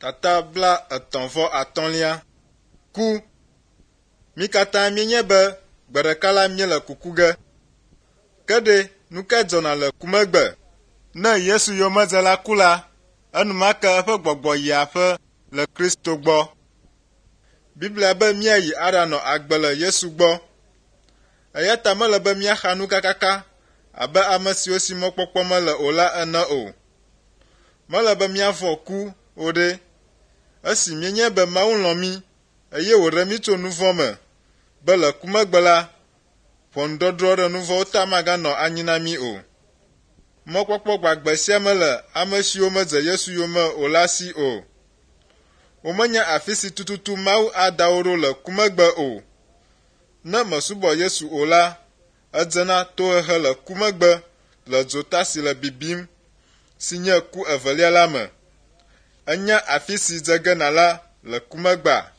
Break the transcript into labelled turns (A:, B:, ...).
A: Tata bla etɔ̃ vɔ atɔ̃lia ku. Mi katã mienye be gbe ɖeka la míele kuku ge. Ke ɖe nu ka dzɔna le kumegbe? Ne Yesu yomedzela ku la, enumake eƒe gbɔgbɔ yi aƒe le Kristo gbɔ. Biblia be míayi aɖanɔ agbe le Yesu gbɔ. Eya ta mele be míaxa nu kakaka abe ame siwo si mɔkpɔkpɔ mele o la ene o. Mele be míavɔ ku o ɖe. Esi mienye be Mawu lɔ̃ mí eye wòɖe mí tso nu vɔ̃ me, be le kumegbe la, ʋɔnudɔdrɔ̃ ɖe nu vɔ̃wo ta maganɔ anyi na mí o. Mɔkpɔkpɔ gbagbe sia mele ame siwo medze Yesu yome o la si o. Womenya afi si tututu Mawu ada wo ɖo le kumegbe o. Ne mesubɔ Yesu o la, edzena tohehe le kumegbe le dzota si le bibim, si nye ku evelia la me. Enya afi si dze gena la le kumegbea.